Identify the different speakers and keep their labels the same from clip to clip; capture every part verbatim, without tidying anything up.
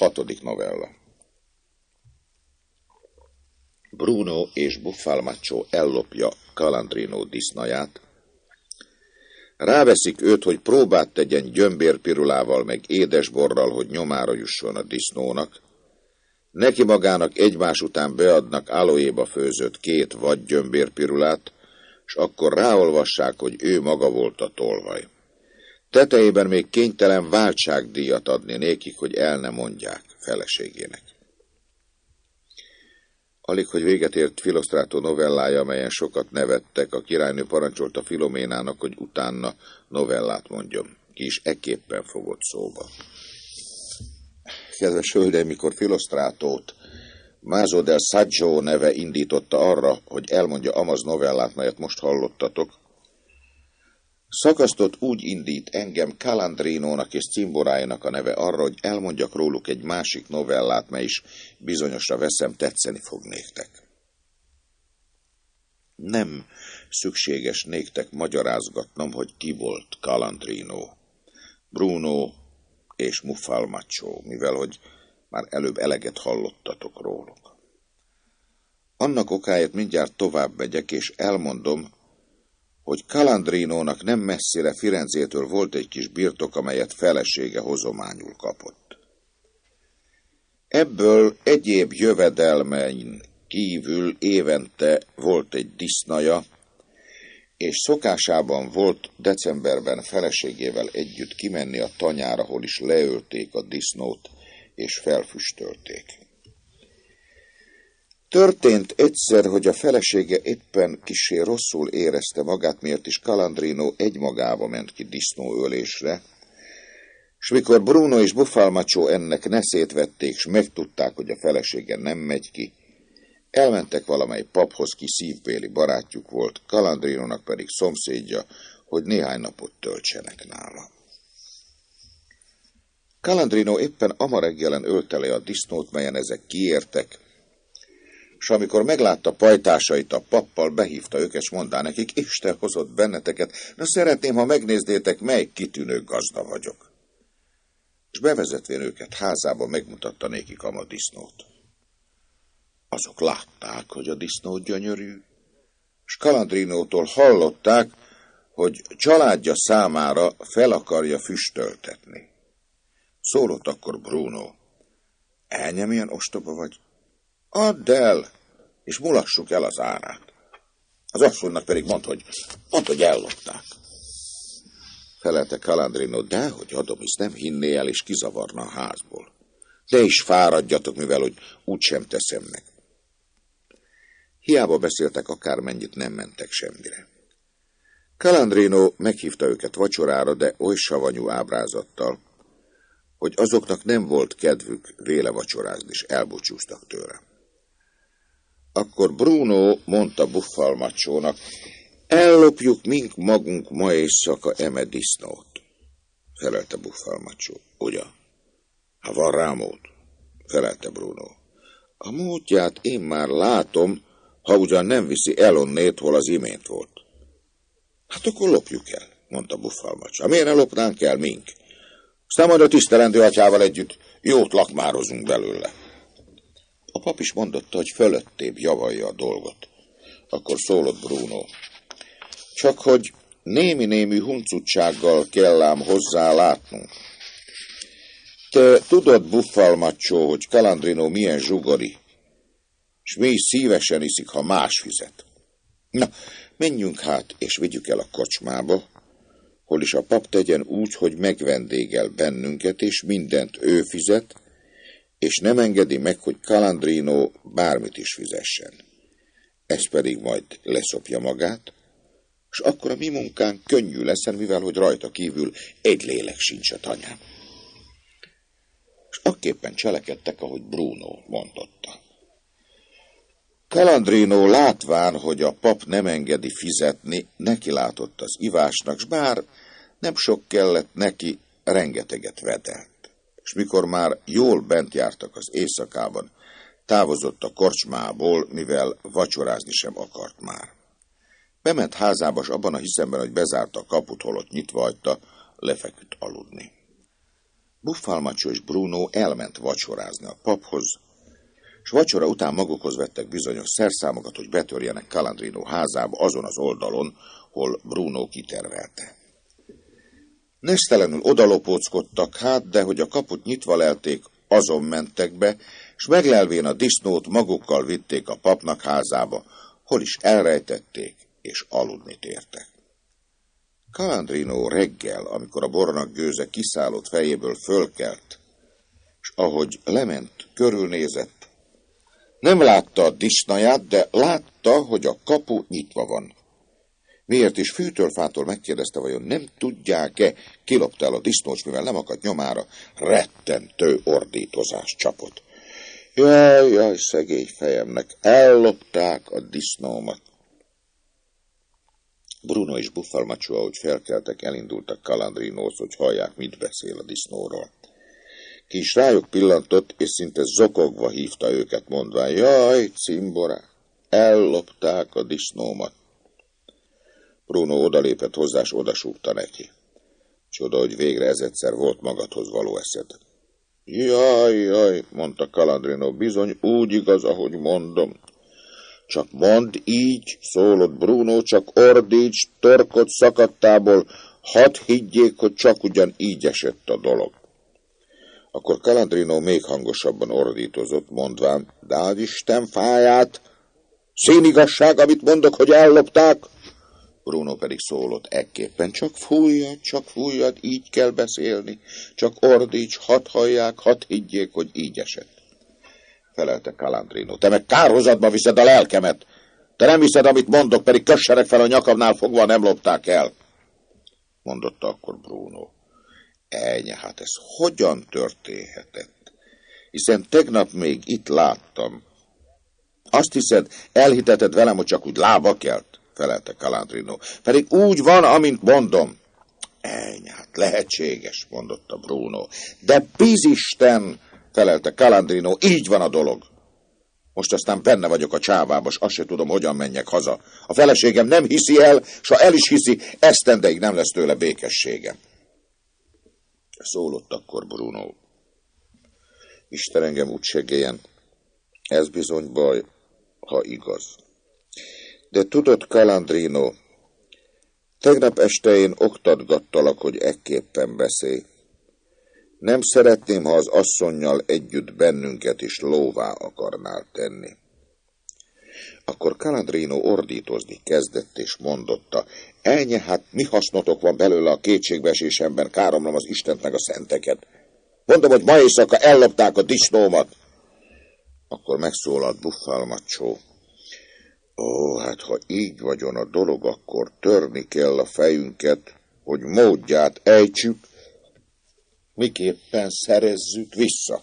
Speaker 1: Hatodik novella. Bruno és Buffalmaccio ellopja Calandrino disznaját. Ráveszik őt, hogy próbát tegyen gyömbérpirulával meg édesborral, hogy nyomára jusson a disznónak. Neki magának egymás után beadnak aloéba főzött két vad gyömbérpirulát, s akkor ráolvassák, hogy ő maga volt a tolvaj. Tetejében még kénytelen váltságdíjat adni nékik, hogy el ne mondják feleségének. Alig, hogy véget ért Philostrato novellája, amelyen sokat nevettek, a királynő parancsolta Filoménának, hogy utána novellát mondjon. Ki is ekképpen fogott szóba. Kedves hölgyeim, mikor Philostratót Maso del Saggio neve indította arra, hogy elmondja amaz novellát, melyet most hallottatok, szakasztott úgy indít engem Calandrinónak és cimboráinak a neve arra, hogy elmondjak róluk egy másik novellát, mely is bizonyosra veszem, tetszeni fog néktek. Nem szükséges néktek magyarázgatnom, hogy ki volt Calandrino, Bruno és Buffalmaccio, mivel hogy már előbb eleget hallottatok róluk. Annak okáért mindjárt tovább megyek, és elmondom, hogy Calandrinónak nem messzire Firenzétől volt egy kis birtok, amelyet felesége hozományul kapott. Ebből egyéb jövedelmein kívül évente volt egy disznaja, és szokásában volt decemberben feleségével együtt kimenni a tanyára, ahol is leölték a disznót, és felfüstölték. Történt egyszer, hogy a felesége éppen kissé rosszul érezte magát, miért is Calandrino egymagába ment ki disznóölésre, s mikor Bruno és Buffalmaccio ennek neszét vették, s megtudták, hogy a felesége nem megy ki, elmentek valamely paphoz, ki szívbéli barátjuk volt, Calandrinónak pedig szomszédja, hogy néhány napot töltsenek nála. Calandrino éppen ama reggelen ölte le a disznót, melyen ezek kiértek, s amikor meglátta pajtásait a pappal, behívta őket, s mondta nekik, Isten hozott benneteket, na szeretném, ha megnézdétek, mely kitűnő gazda vagyok. És bevezetvén őket házába megmutatta nékik ama disznót. Azok látták, hogy a disznó gyönyörű, s Calandrinótól hallották, hogy családja számára fel akarja füstöltetni. Szólott akkor Bruno, elnyem, ilyen ostoba vagy? Add el, és mulassuk el az árát. Az asszonynak pedig mondd, hogy, mondd, hogy ellopták. Felelte Calandrino, dehogy adom, hisz nem hinné el, és kizavarna a házból. De is fáradjatok, mivel hogy úgysem teszem meg. Hiába beszéltek akármennyit, nem mentek semmire. Calandrino meghívta őket vacsorára, de oly savanyú ábrázattal, hogy azoknak nem volt kedvük véle vacsorázni, és elbúcsúztak tőle. Akkor Bruno mondta Buffalmacciónak, ellopjuk mink magunk ma éjszaka eme disznót. Felelte Buffalmaccio. Ugye? Ha van rá mód, felelte Bruno. A módját én már látom, ha ugyan nem viszi el onnét, hol az imént volt. Hát akkor lopjuk el, mondta Buffalmaccio. Miért ne lopnánk el mink? Aztán majd a tisztelendő atyával együtt jót lakmározunk belőle. A pap is mondotta, hogy fölöttébb javalja a dolgot. Akkor szólott Bruno. Csak hogy némi-némi huncutsággal kell ám hozzá látnunk. Te tudod, Buffalmaccio, hogy Calandrino milyen zsugori, s mi is szívesen iszik, ha más fizet. Na, menjünk hát, és vigyük el a kocsmába, hol is a pap tegyen úgy, hogy megvendégel bennünket, és mindent ő fizet, és nem engedi meg, hogy Calandrino bármit is fizessen. Ez pedig majd leszopja magát, és akkor a mi munkánk könnyű lesz, mivel hogy rajta kívül egy lélek sincs a tanyán. És akképpen cselekedtek, ahogy Bruno mondotta. Calandrino látván, hogy a pap nem engedi fizetni, neki látott az ivásnak, s bár nem sok kellett neki, rengeteget vedelt. És mikor már jól bent jártak az éjszakában, távozott a korcsmából, mivel vacsorázni sem akart már. Bement házába, s abban a hiszemben, hogy bezárta a kaput, holott nyitva hagyta, lefeküdt aludni. Buffalmaccio és Bruno elment vacsorázni a paphoz, s vacsora után magukhoz vettek bizonyos szerszámokat, hogy betörjenek Calandrino házába azon az oldalon, hol Bruno kitervelte. Nesztelenül odalopóckodtak hát, de hogy a kaput nyitva lelték, azon mentek be, s meglelvén a disznót magukkal vitték a papnak házába, hol is elrejtették, és aludni tértek. Calandrino reggel, amikor a bornak gőze kiszállott fejéből fölkelt, s ahogy lement, körülnézett, nem látta a disznaját, de látta, hogy a kapu nyitva van. Miért is fűtől-fától megkérdezte, vajon nem tudják-e, kilopta el a disznós, mivel nem akadt nyomára, rettentő ordítozás csapott. Jaj, jaj, szegény fejemnek, ellopták a disznómat. Bruno és Buffalmaccio, ahogy felkeltek, elindultak Calandrinóhoz, hogy hallják, mit beszél a disznóról. Ki is rájuk pillantott, és szinte zokogva hívta őket, mondván, jaj, cimborák, ellopták a disznómat. Bruno odalépett hozzá, és odasúgta neki. Csoda, hogy végre ez egyszer volt magadhoz való eszed. Jaj, jaj, mondta Calandrino, bizony úgy igaz, ahogy mondom. Csak mondd így, szólott Bruno, csak ordíts, torkod szakadtából, hadd higgyék, hogy csak ugyan így esett a dolog. Akkor Calandrino még hangosabban ordítozott, mondván, de Isten fáját, színigazság, amit mondok, hogy ellopták. Bruno pedig szólott ekképpen, csak fújjad, csak fújjad, így kell beszélni, csak ordíts, hadd hallják, hadd higgyék, hogy így esett. Felelte Calandrino, te meg kárhozatba viszed a lelkemet, te nem hiszed, amit mondok, pedig kössenek fel a nyakamnál fogva, nem lopták el. Mondotta akkor Bruno. Ejnye, hát ez hogyan történhetett? Hiszen tegnap még itt láttam. Azt hiszed, elhiteted velem, hogy csak úgy lába kelt? Felelte Calandrino. Pedig úgy van, amint mondom. Ejnye, hát lehetséges, mondotta Bruno. De bizisten, felelte Calandrino, így van a dolog. Most aztán benne vagyok a csávába, s azt se tudom, hogyan menjek haza. A feleségem nem hiszi el, s ha el is hiszi, esztendeig nem lesz tőle békességem. Szólott akkor Bruno. Isten engem úgy segélyen, ez bizony baj, ha igaz. De tudod, Calandrino, tegnap este én oktatgattalak, hogy ekképpen beszélj. Nem szeretném, ha az asszonnyal együtt bennünket is lóvá akarnál tenni. Akkor Calandrino ordítozni kezdett, és mondotta, ennyi, hát mi hasznotok van belőle a kétségbeesésemben, káromlom az Istent meg a szenteket. Mondom, hogy ma éjszaka ellopták a disznómat. Akkor megszólalt Buffalmaccio. Ó, hát ha így vagyon a dolog, akkor törni kell a fejünket, hogy módját ejtsük, miképpen szerezzük vissza.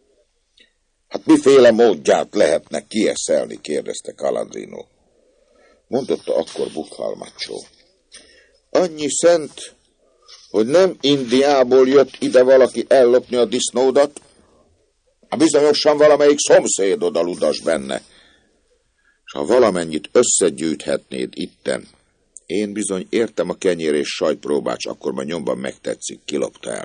Speaker 1: Hát miféle módját lehetne kieszelni, kérdezte Calandrino. Mondotta akkor Buffalmaccio. Annyi szent, hogy nem Indiából jött ide valaki ellopni a disznódat, a bizonyosan valamelyik szomszédod a ludas benne. S ha valamennyit összegyűjthetnéd itten, én bizony értem a kenyér és sajtpróbát, s akkor majd nyomban megtetszik, kilopta el.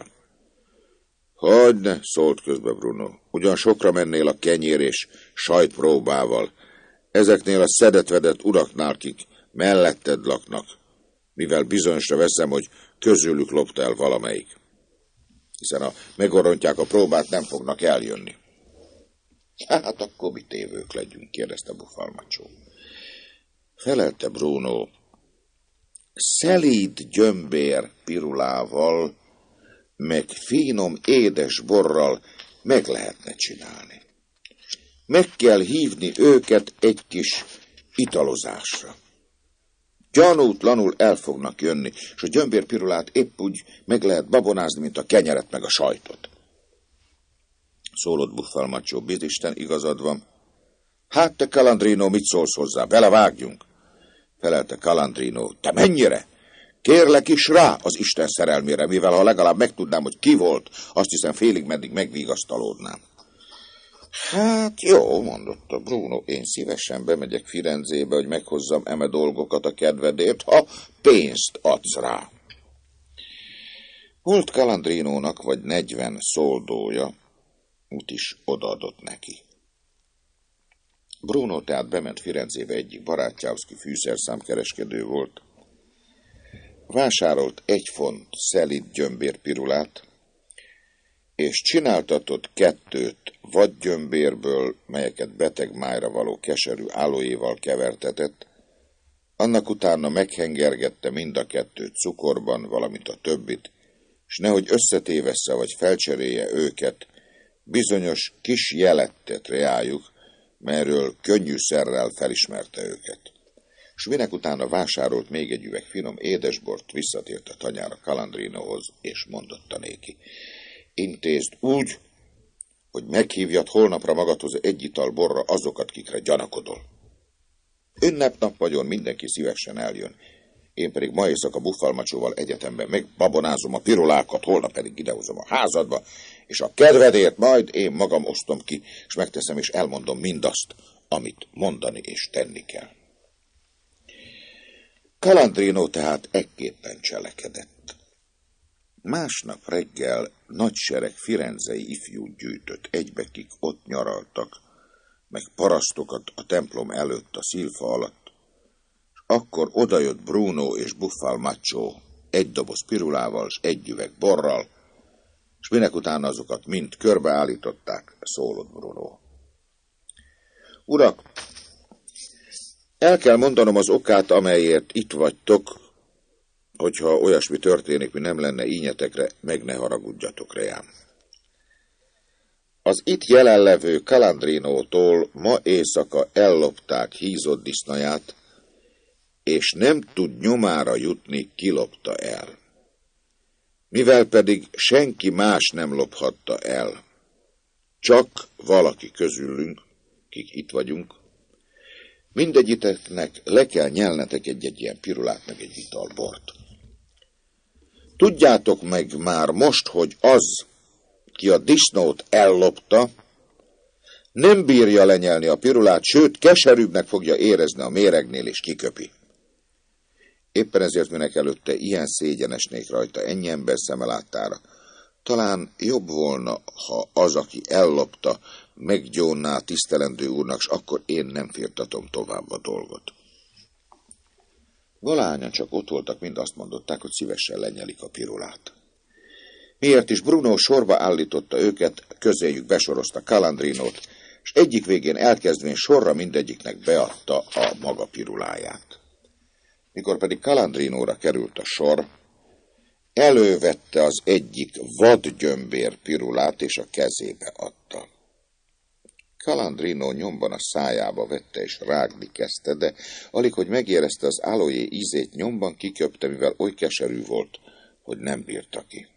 Speaker 1: Hogyne, szólt közbe Bruno, ugyan sokra mennél a kenyér és sajtpróbával, ezeknél a szedetvedett uraknál, kik melletted laknak, mivel bizonyosra veszem, hogy közülük lopta el valamelyik. Hiszen ha megorontják a próbát, nem fognak eljönni. Hát akkor mi tévők legyünk, kérdezte Buffalmaccio. Felelte Bruno, szelíd gyömbér pirulával, meg finom édes borral meg lehetne csinálni. Meg kell hívni őket egy kis italozásra. Gyanútlanul el fognak jönni, és a gyömbérpirulát épp úgy meg lehet babonázni, mint a kenyeret meg a sajtot. Szólott Buffalmaccio, bizisten igazad van. Hát te, Calandrino, mit szólsz hozzá? Belevágjunk? Felelte Calandrino, te mennyire? Kérlek is rá az Isten szerelmére, mivel ha legalább megtudnám, hogy ki volt, azt hiszem félig meddig megvigasztalódnám. Hát jó, mondotta Bruno, én szívesen bemegyek Firenzébe, hogy meghozzam eme dolgokat a kedvedért, ha pénzt adsz rá. Volt Calandrinónak vagy negyven szoldója, úgyis odaadott neki. Bruno tehát bement Firenzébe egyik barátjához, ki fűszerszámkereskedő volt. Vásárolt egy font szelíd gyömbérpirulát, és csináltatott kettőt vadgyömbérből, melyeket beteg májra való keserű aloéval kevertetett, annak utána meghengergette mind a kettőt cukorban, valamint a többit, és nehogy összetévessze vagy felcserélje őket, bizonyos kis jelet tett reájuk, merről könnyűszerrel felismerte őket. És minek utána vásárolt még egy üveg finom édesbort, visszatért a tanyára Calandrinóhoz, és mondotta néki: intézd úgy, hogy meghívjad holnapra magadhoz egy ital borra azokat, kikre gyanakodol. Ünnepnap vagyon mindenki szívesen eljön. Én pedig ma éjszaka Buffalmacsóval egyetemben megbabonázom a pirulákat, holnap pedig idehozom a házadba, és a kedvedért majd én magam osztom ki, és megteszem és elmondom mindazt, amit mondani és tenni kell. Calandrino tehát ekképpen cselekedett. Másnap reggel nagy sereg firenzei ifjút gyűjtött egybe, kik ott nyaraltak, meg parasztokat a templom előtt a szilfa alatt, és akkor odajött Bruno és Buffalmaccio egy doboz pirulával és egy üveg borral, és minek utána azokat mind körbeállították, szólott Bruno. Urak, el kell mondanom az okát, amelyért itt vagytok, hogyha olyasmi történik, mi nem lenne ínyetekre, meg ne haragudjatok rám. Az itt jelenlevő Calandrinótól ma éjszaka ellopták hízott disznaját, és nem tud nyomára jutni, ki lopta el. Mivel pedig senki más nem lophatta el, csak valaki közülünk, kik itt vagyunk, mindegyiteknek le kell nyelnetek egy-egy ilyen pirulát, meg egy ital bort. Tudjátok meg már most, hogy az, ki a disznót ellopta, nem bírja lenyelni a pirulát, sőt, keserűbbnek fogja érezni a méregnél, és kiköpi. Éppen ezért minek előtte ilyen szégyenesnék rajta ennyi ember szeme láttára. Talán jobb volna, ha az, aki ellopta, meggyónná tisztelendő úrnak, s akkor én nem firtatom tovább a dolgot. Valahányan csak ott voltak, mind azt mondották, hogy szívesen lenyelik a pirulát. Miért is Bruno sorba állította őket, közéjük besorozta Calandrinót, és egyik végén elkezdvén sorra mindegyiknek beadta a maga piruláját. Mikor pedig Calandrinóra került a sor, elővette az egyik vadgyömbér pirulát, és a kezébe adta. Calandrino nyomban a szájába vette, és rágni kezdte, de alig, hogy megérezte az aloé ízét, nyomban kiköpte, mivel oly keserű volt, hogy nem bírta ki.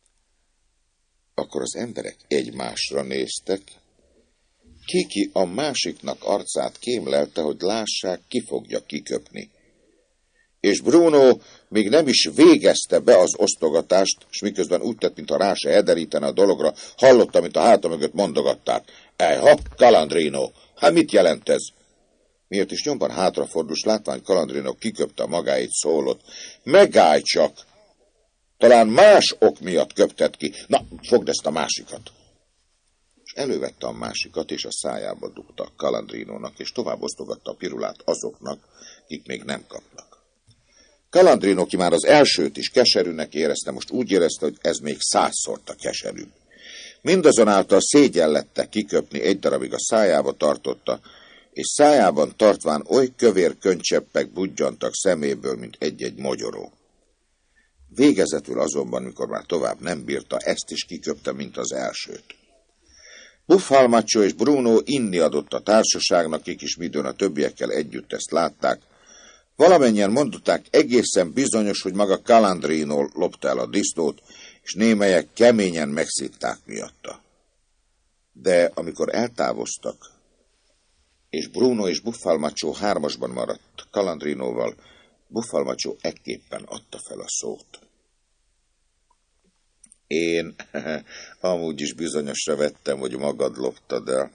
Speaker 1: Akkor az emberek egymásra néztek, Kiki a másiknak arcát kémlelte, hogy lássák, ki fogja kiköpni. És Bruno még nem is végezte be az osztogatást, s miközben úgy tett, mintha rá se ederítene a dologra, hallotta, mint a háta mögött mondogatták: Ejha, Calandrino, hát mit jelent ez? Miért is nyomban hátrafordul, látvány Calandrino kiköpte magáit, szólott: Megállj csak! Talán más ok miatt köpted ki. Na, fogd ezt a másikat! És elővette a másikat, és a szájába dugta Calandrinónak, és tovább osztogatta a pirulát azoknak, kik még nem kapnak. Calandrino, ki már az elsőt is keserűnek érezte, most úgy érezte, hogy ez még százszorta keserűbb. Mindazonáltal szégyellette kiköpni, egy darabig a szájába tartotta, és szájában tartván oly kövér könycseppek budjantak szeméből, mint egy-egy mogyoró. Végezetül azonban, mikor már tovább nem bírta, ezt is kiköpte, mint az elsőt. Buffalmaccio és Bruno inni adott a társaságnak, kik is midőn a többiekkel együtt ezt látták. Valamennyien mondották, egészen bizonyos, hogy maga Calandrino lopta el a disznót, és némelyek keményen megszitták miatta. De amikor eltávoztak, és Bruno és Buffalmaccio hármasban maradt Calandrinóval, Buffalmaccio ekképpen adta fel a szót. Én amúgy is bizonyosra vettem, hogy magad loptad el.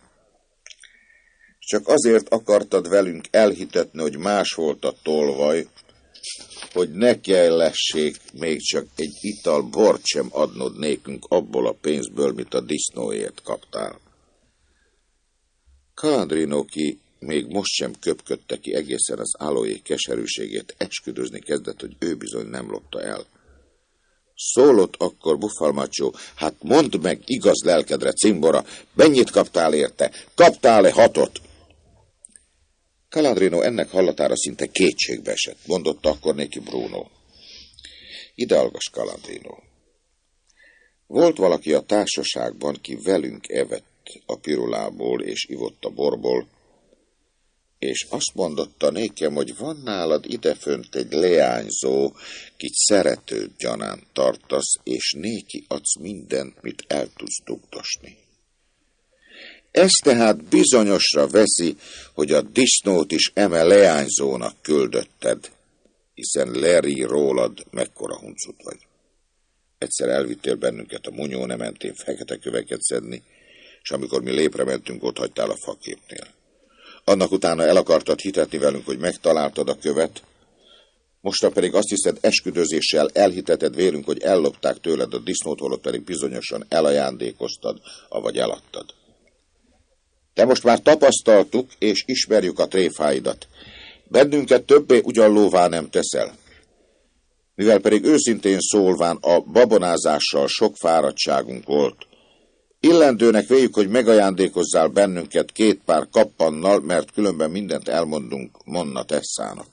Speaker 1: Csak azért akartad velünk elhitetni, hogy más volt a tolvaj, hogy ne kellessék még csak egy ital bort sem adnod nékünk abból a pénzből, mit a disznóért kaptál. Calandrino, ki még most sem köpködte ki egészen az Aloé keserűségét, esküdözni kezdett, hogy ő bizony nem lopta el. Szólott akkor Buffalmaccio: hát mondd meg igaz lelkedre, cimbora, mennyit kaptál érte? Kaptál-e hatot? Calandrino ennek hallatára szinte kétségbe esett, mondotta akkor néki Bruno. Ide hallgass, Calandrino. Volt valaki a társaságban, ki velünk evett a pirulából és ivott a borból, és azt mondotta nékem, hogy van nálad idefönt egy leányzó, kit szerető gyanánt tartasz, és néki adsz mindent, mit el tudsz dugdosni. Ez tehát bizonyosra veszi, hogy a disznót is eme leányzónak küldötted, hiszen leri rólad, mekkora huncut vagy. Egyszer elvittél bennünket a Munyóne mentén fekete köveket szedni, és amikor mi lépre mentünk, ott hagytál a faképnél. Annak utána el akartad hitetni velünk, hogy megtaláltad a követ, mostan pedig azt hiszed, esküdözéssel elhiteted vélünk, hogy ellopták tőled a disznót, holott pedig bizonyosan elajándékoztad, avagy eladtad. De most már tapasztaltuk, és ismerjük a tréfáidat. Bennünket többé ugyan lóvá nem teszel. Mivel pedig őszintén szólván a babonázással sok fáradtságunk volt, illendőnek véljük, hogy megajándékozzál bennünket két pár kappannal, mert különben mindent elmondunk Monna Tessának.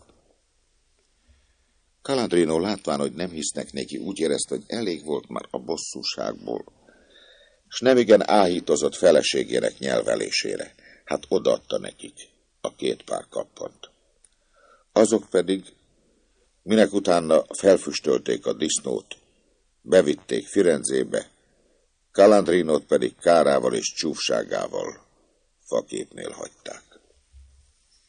Speaker 1: Calandrino látván, hogy nem hisznek neki, úgy érezte, hogy elég volt már a bosszúságból, s nemigen áhítozott feleségének nyelvelésére. Hát odaadta nekik a két pár kappant. Azok pedig, minek utána felfüstölték a disznót, bevitték Firenzébe, Calandrinót pedig kárával és csúfságával faképnél hagyták.